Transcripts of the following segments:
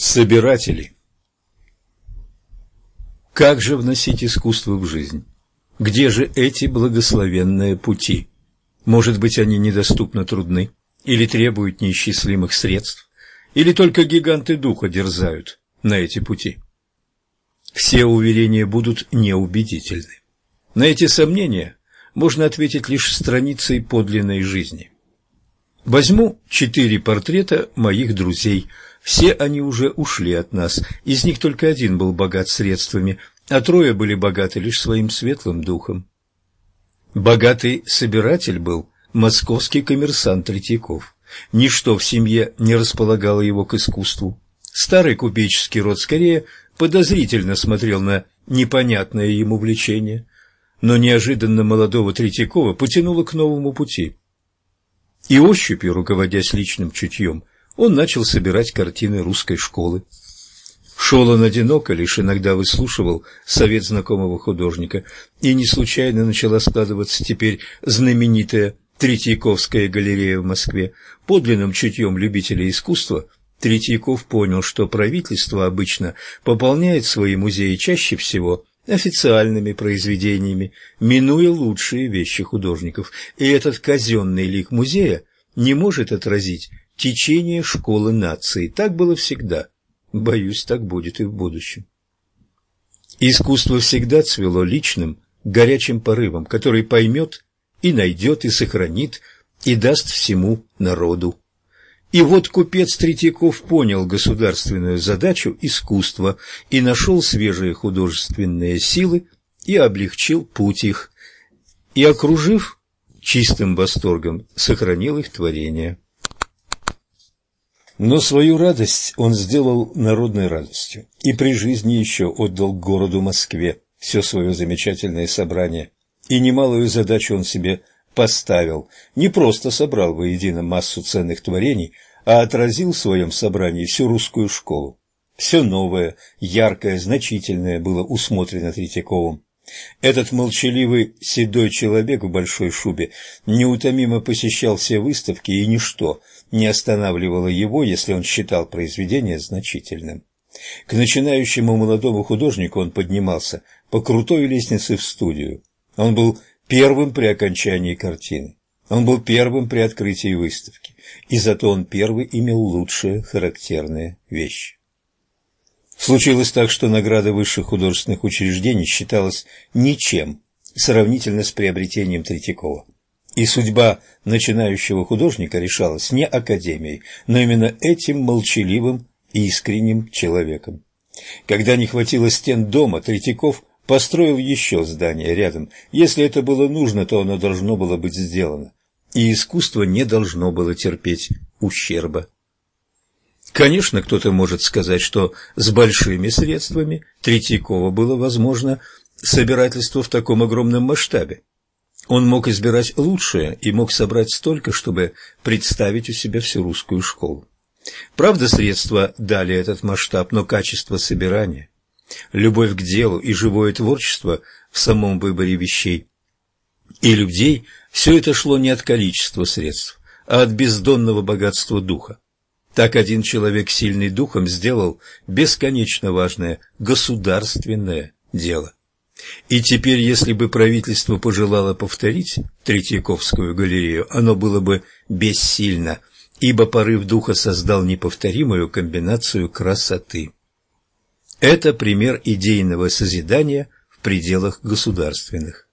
Собиратели. Как же вносить искусство в жизнь? Где же эти благословенные пути? Может быть, они недоступно трудны, или требуют неисчислимых средств, или только гиганты духа дерзают на эти пути? Все уверения будут неубедительны. На эти сомнения можно ответить лишь страницей подлинной жизни. Возьму 4 портрета моих друзей. Все они уже ушли от нас, из них только один был богат средствами, а 3 были богаты лишь своим светлым духом. Богатый собиратель был московский коммерсант Третьяков. Ничто в семье не располагало его к искусству. Старый купеческий род скорее подозрительно смотрел на непонятное ему влечение, но неожиданно молодого Третьякова потянуло к новому пути. И ощупью, руководясь личным чутьем, он начал собирать картины русской школы. Шел он одиноко, лишь иногда выслушивал совет знакомого художника, и не случайно начала складываться теперь знаменитая Третьяковская галерея в Москве. Подлинным чутьем любителей искусства Третьяков понял, что правительство обычно пополняет свои музеи чаще всего официальными произведениями, минуя лучшие вещи художников, и этот казенный лик музея не может отразить течение школы нации. Так было всегда. Боюсь, так будет и в будущем. Искусство всегда цвело личным, горячим порывом, который поймет и найдет, и сохранит, и даст всему народу. И вот купец Третьяков понял государственную задачу искусства и нашел свежие художественные силы и облегчил путь их, и, окружив чистым восторгом, сохранил их творение. Но свою радость он сделал народной радостью, и при жизни еще отдал городу Москве все свое замечательное собрание, и немалую задачу он себе поставил, не просто собрал воедино массу ценных творений, а отразил в своем собрании всю русскую школу. Все новое, яркое, значительное было усмотрено Третьяковым. Этот молчаливый седой человек в большой шубе неутомимо посещал все выставки, и ничто не останавливало его, если он считал произведение значительным. К начинающему молодому художнику он поднимался по крутой лестнице в студию. Он был первым при окончании картины. Он был первым при открытии выставки, и зато он первый имел лучшие характерные вещи. Случилось так, что награда высших художественных учреждений считалась ничем сравнительно с приобретением Третьякова. И судьба начинающего художника решалась не академией, но именно этим молчаливым и искренним человеком. Когда не хватило стен дома, Третьяков построил еще здание рядом. Если это было нужно, то оно должно было быть сделано, и искусство не должно было терпеть ущерба. Конечно, кто-то может сказать, что с большими средствами Третьякова было возможно собирательство в таком огромном масштабе. Он мог избирать лучшее и мог собрать столько, чтобы представить у себя всю русскую школу. Правда, средства дали этот масштаб, но качество собирания, любовь к делу и живое творчество в самом выборе вещей и людей – все это шло не от количества средств, а от бездонного богатства духа. Так один человек, сильный духом, сделал бесконечно важное государственное дело. И теперь, если бы правительство пожелало повторить Третьяковскую галерею, оно было бы бессильно, ибо порыв духа создал неповторимую комбинацию красоты. Это пример идейного созидания в пределах государственных.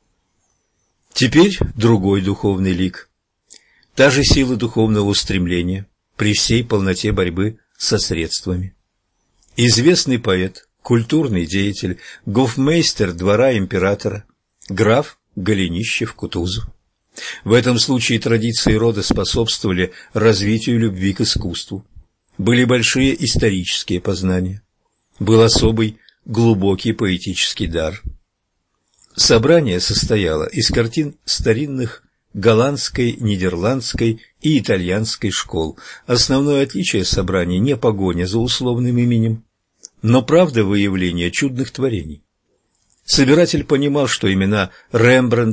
Теперь другой духовный лик. Та же сила духовного устремления при всей полноте борьбы со средствами. Известный поэт, культурный деятель, гофмейстер двора императора, граф Голенищев-Кутузов. В этом случае традиции рода способствовали развитию любви к искусству. Были большие исторические познания. Был особый глубокий поэтический дар. Собрание состояло из картин старинных голландской, нидерландской и итальянской школ. Основное отличие собрания не погоня за условным именем, но правда выявление чудных творений. Собиратель понимал, что имена Рембрандта,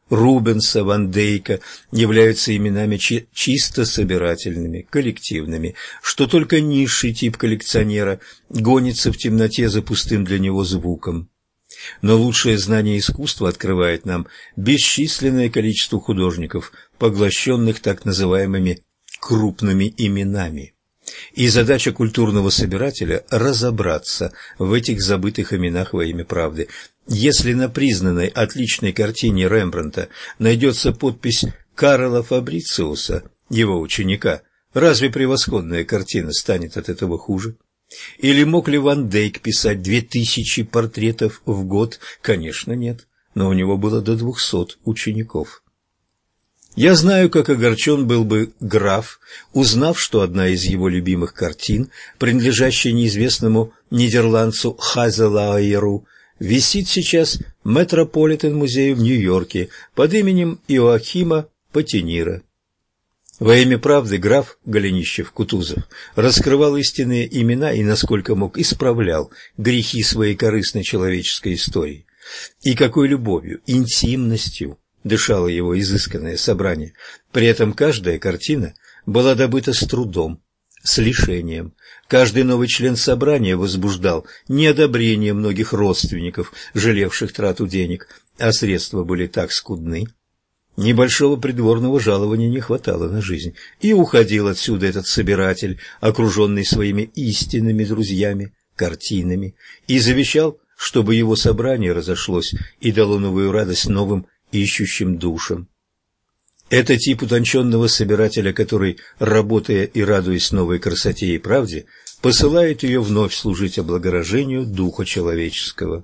Рубенса, Ван Дейка являются именами чисто собирательными, коллективными, что только низший тип коллекционера гонится в темноте за пустым для него звуком. Но лучшее знание искусства открывает нам бесчисленное количество художников, поглощенных так называемыми крупными именами. И задача культурного собирателя – разобраться в этих забытых именах во имя правды. Если на признанной отличной картине Рембрандта найдется подпись Карла Фабрициуса, его ученика, разве превосходная картина станет от этого хуже? Или мог ли Ван Дейк писать 2000 портретов в год? Конечно, нет, но у него было до 200 учеников. Я знаю, как огорчен был бы граф, узнав, что одна из его любимых картин, принадлежащая неизвестному нидерландцу Хазелайеру, висит сейчас в Метрополитен-музее в Нью-Йорке под именем Иоахима Патинира. Во имя правды граф Голенищев-Кутузов раскрывал истинные имена и, насколько мог, исправлял грехи своей корыстной человеческой истории. И какой любовью, интимностью дышало его изысканное собрание. При этом каждая картина была добыта с трудом, с лишением. Каждый новый член собрания возбуждал неодобрение многих родственников, жалевших трату денег, а средства были так скудны. Небольшого придворного жалования не хватало на жизнь, и уходил отсюда этот собиратель, окруженный своими истинными друзьями, картинами, и завещал, чтобы его собрание разошлось и дало новую радость новым ищущим душам. Это тип утонченного собирателя, который, работая и радуясь новой красоте и правде, посылает ее вновь служить облагорожению духа человеческого.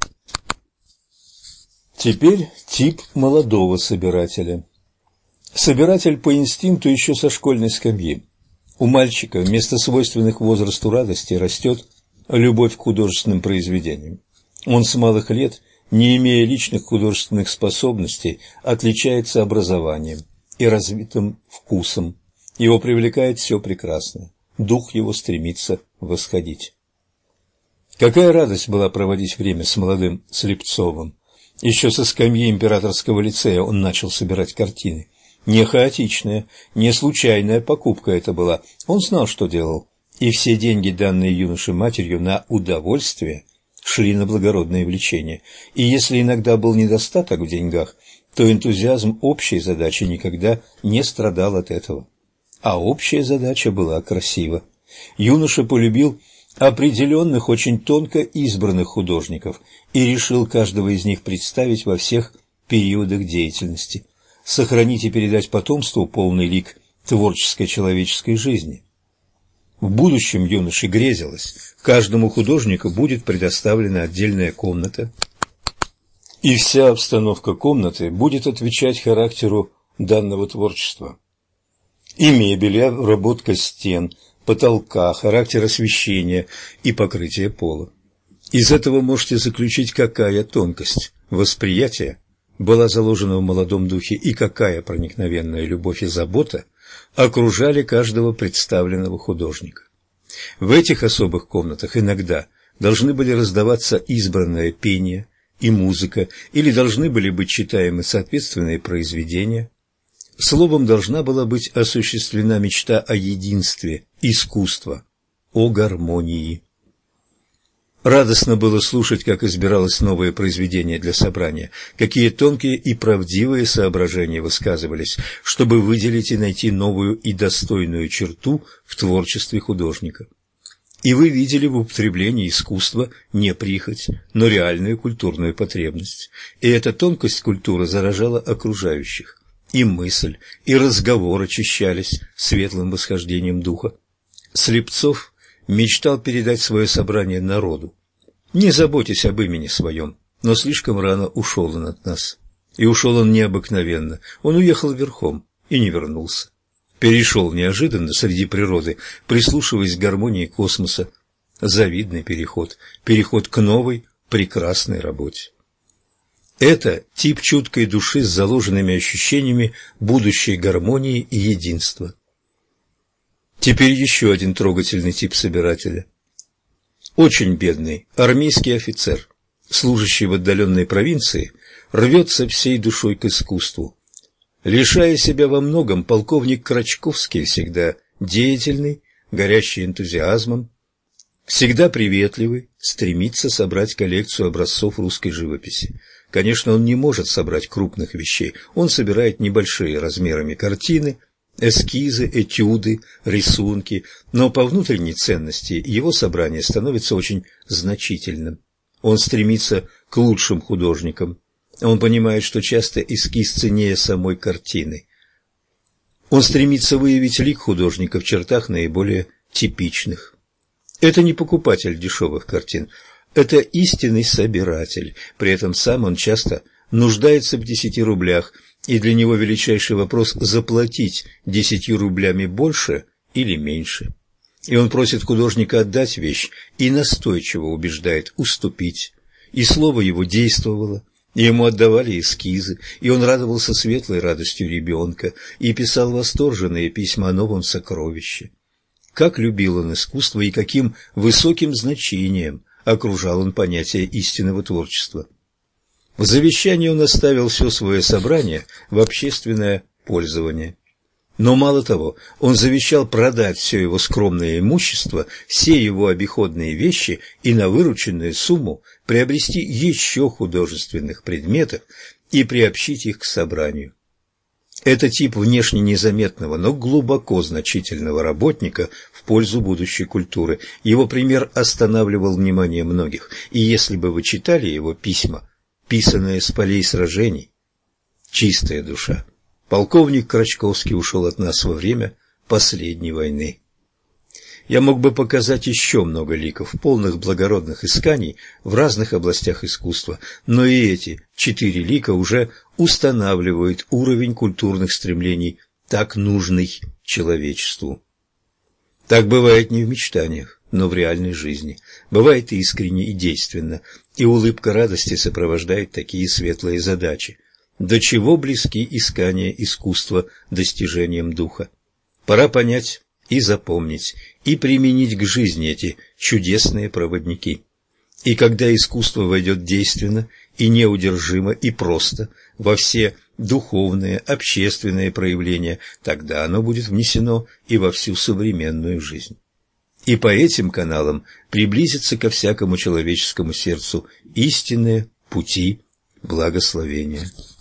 Теперь тип молодого собирателя. Собиратель по инстинкту еще со школьной скамьи. У мальчика вместо свойственных возрасту радости растет любовь к художественным произведениям. Он с малых лет, не имея личных художественных способностей, отличается образованием и развитым вкусом. Его привлекает все прекрасное. Дух его стремится восходить. Какая радость была проводить время с молодым Слепцовым. Еще со скамьи императорского лицея он начал собирать картины. Не хаотичная, не случайная покупка это была. Он знал, что делал. И все деньги, данные юноше матерью на удовольствие, шли на благородное влечение. И если иногда был недостаток в деньгах, то энтузиазм общей задачи никогда не страдал от этого. А общая задача была красива. Юноша полюбил определенных, очень тонко избранных художников и решил каждого из них представить во всех периодах деятельности, сохранить и передать потомству полный лик творческой человеческой жизни. В будущем юноше грезилось, каждому художнику будет предоставлена отдельная комната, и вся обстановка комнаты будет отвечать характеру данного творчества. И мебель, и обработка стен, потолка, характер освещения и покрытие пола. Из этого можете заключить, какая тонкость восприятия была заложена в молодом духе и какая проникновенная любовь и забота окружали каждого представленного художника. В этих особых комнатах иногда должны были раздаваться избранное пение и музыка, или должны были быть читаемы соответственные произведения. Словом, должна была быть осуществлена мечта о единстве искусства, о гармонии. Радостно было слушать, как избиралось новое произведение для собрания, какие тонкие и правдивые соображения высказывались, чтобы выделить и найти новую и достойную черту в творчестве художника. И вы видели в употреблении искусства не прихоть, но реальную культурную потребность. И эта тонкость культуры заражала окружающих. И мысль, и разговор очищались светлым восхождением духа. Слепцов мечтал передать свое собрание народу. Не заботьтесь об имени своем, но слишком рано ушел он от нас. И ушел он необыкновенно. Он уехал верхом и не вернулся. Перешел неожиданно среди природы, прислушиваясь к гармонии космоса. Завидный переход, переход к новой, прекрасной работе. Это тип чуткой души с заложенными ощущениями будущей гармонии и единства. Теперь еще один трогательный тип собирателя. Очень бедный армейский офицер, служащий в отдаленной провинции, рвется всей душой к искусству. Лишая себя во многом, полковник Крачковский всегда деятельный, горящий энтузиазмом, всегда приветливый, стремится собрать коллекцию образцов русской живописи. Конечно, он не может собрать крупных вещей, он собирает небольшие размерами картины, эскизы, этюды, рисунки, но по внутренней ценности его собрание становится очень значительным. Он стремится к лучшим художникам. Он понимает, что часто эскиз ценнее самой картины. Он стремится выявить лик художника в чертах наиболее типичных. Это не покупатель дешевых картин, это истинный собиратель. При этом сам он часто нуждается в 10 рублях, и для него величайший вопрос – заплатить 10 рублями больше или меньше. И он просит художника отдать вещь и настойчиво убеждает уступить. И слово его действовало, и ему отдавали эскизы, и он радовался светлой радостью ребенка и писал восторженные письма о новом сокровище. Как любил он искусство и каким высоким значением окружал он понятие истинного творчества. В завещании он оставил все свое собрание в общественное пользование. Но мало того, он завещал продать все его скромное имущество, все его обиходные вещи и на вырученную сумму приобрести еще художественных предметов и приобщить их к собранию. Это тип внешне незаметного, но глубоко значительного работника в пользу будущей культуры. Его пример останавливал внимание многих, и если бы вы читали его письма, писанные с полей сражений, чистая душа. Полковник Крачковский ушел от нас во время последней войны. Я мог бы показать еще много ликов, полных благородных исканий в разных областях искусства, но и эти 4 лика уже устанавливают уровень культурных стремлений, так нужный человечеству. Так бывает не в мечтаниях, но в реальной жизни. Бывает искренне и действенно, и улыбка радости сопровождает такие светлые задачи. До чего близки искания искусства достижением духа? Пора понять и запомнить, и применить к жизни эти чудесные проводники. И когда искусство войдет действенно и неудержимо и просто во все духовные, общественные проявления, тогда оно будет внесено и во всю современную жизнь. И по этим каналам приблизится ко всякому человеческому сердцу истинные пути благословения.